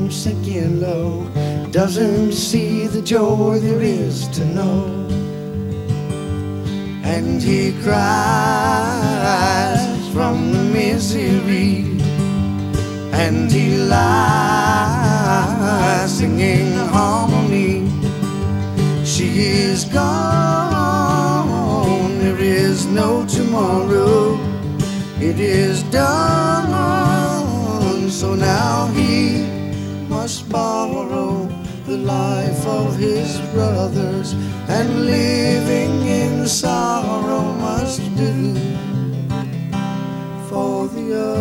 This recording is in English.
him sinking low, doesn't see the joy there is to know. And he cries from the misery, and he lies singing harmony. She is gone, there is no tomorrow. It is done, so now he must borrow the life of his brothers, and living in sorrow must do for the others.